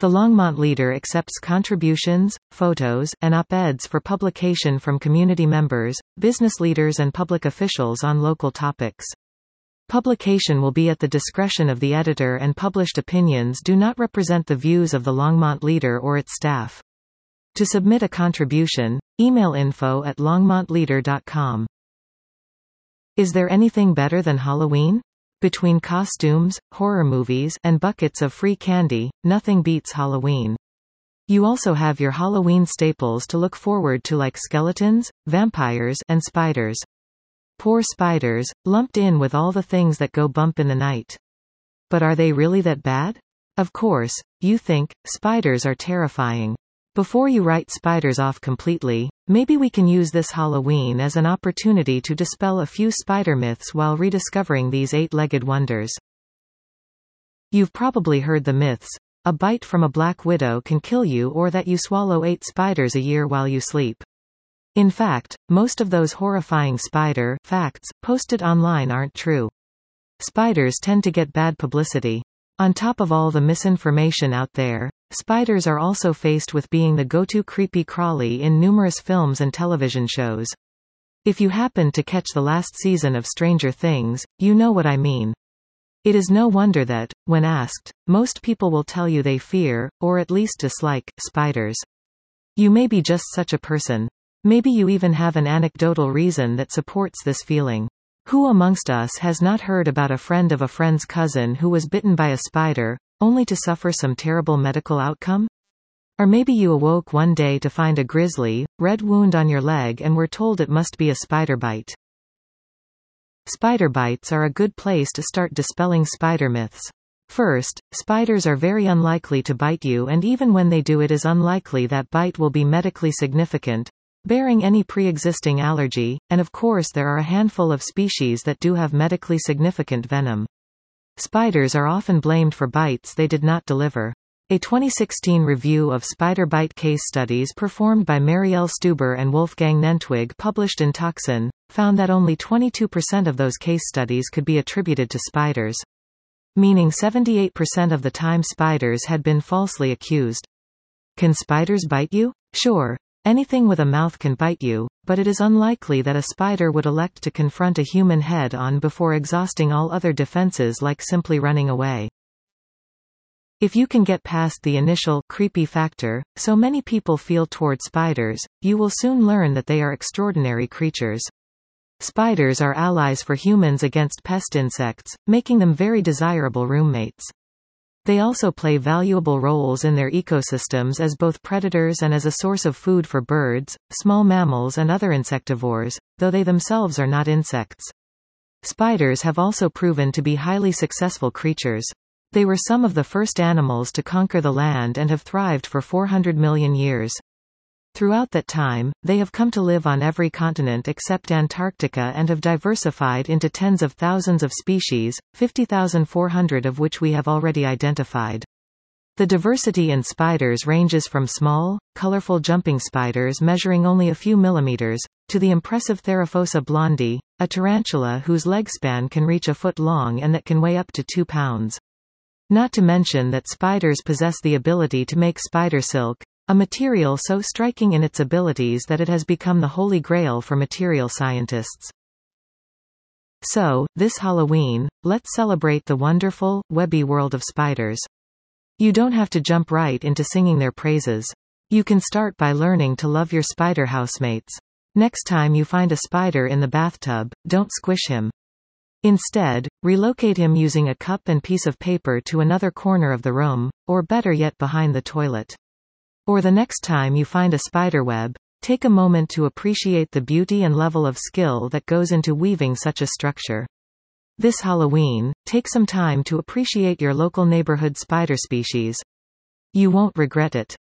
The Longmont Leader accepts contributions, photos, and op-eds for publication from community members, business leaders and public officials on local topics. Publication will be at the discretion of the editor, and published opinions do not represent the views of the Longmont Leader or its staff. To submit a contribution, email info@longmontleader.com. Is there anything better than Halloween? Between costumes, horror movies, and buckets of free candy, nothing beats Halloween. You also have your Halloween staples to look forward to, like skeletons, vampires, and spiders. Poor spiders, lumped in with all the things that go bump in the night. But are they really that bad? Of course, you think, spiders are terrifying. Before you write spiders off completely, maybe we can use this Halloween as an opportunity to dispel a few spider myths while rediscovering these eight-legged wonders. You've probably heard the myths: a bite from a black widow can kill you, or that you swallow 8 spiders a year while you sleep. In fact, most of those horrifying spider facts posted online aren't true. Spiders tend to get bad publicity. On top of all the misinformation out there, spiders are also faced with being the go-to creepy crawly in numerous films and television shows. If you happened to catch the last season of Stranger Things, you know what I mean. It is no wonder that, when asked, most people will tell you they fear, or at least dislike, spiders. You may be just such a person. Maybe you even have an anecdotal reason that supports this feeling. Who amongst us has not heard about a friend of a friend's cousin who was bitten by a spider, only to suffer some terrible medical outcome? Or maybe you awoke one day to find a grisly, red wound on your leg and were told it must be a spider bite. Spider bites are a good place to start dispelling spider myths. First, spiders are very unlikely to bite you, and even when they do, it is unlikely that bite will be medically significant, bearing any pre-existing allergy, and of course there are a handful of species that do have medically significant venom. Spiders are often blamed for bites they did not deliver. A 2016 review of spider bite case studies performed by Marielle Stuber and Wolfgang Nentwig, published in Toxin, found that only 22% of those case studies could be attributed to spiders. Meaning 78% of the time spiders had been falsely accused. Can spiders bite you? Sure. Anything with a mouth can bite you, but it is unlikely that a spider would elect to confront a human head-on before exhausting all other defenses, like simply running away. If you can get past the initial creepy factor so many people feel toward spiders, you will soon learn that they are extraordinary creatures. Spiders are allies for humans against pest insects, making them very desirable roommates. They also play valuable roles in their ecosystems as both predators and as a source of food for birds, small mammals and other insectivores, though they themselves are not insects. Spiders have also proven to be highly successful creatures. They were some of the first animals to conquer the land and have thrived for 400 million years. Throughout that time, they have come to live on every continent except Antarctica and have diversified into tens of thousands of species, 50,400 of which we have already identified. The diversity in spiders ranges from small, colorful jumping spiders measuring only a few millimeters, to the impressive Theraphosa blondi, a tarantula whose leg span can reach a foot long and that can weigh up to 2 pounds. Not to mention that spiders possess the ability to make spider silk, a material so striking in its abilities that it has become the holy grail for material scientists. So, this Halloween, let's celebrate the wonderful, webby world of spiders. You don't have to jump right into singing their praises. You can start by learning to love your spider housemates. Next time you find a spider in the bathtub, don't squish him. Instead, relocate him using a cup and piece of paper to another corner of the room, or better yet behind the toilet. Or the next time you find a spiderweb, take a moment to appreciate the beauty and level of skill that goes into weaving such a structure. This Halloween, take some time to appreciate your local neighborhood spider species. You won't regret it.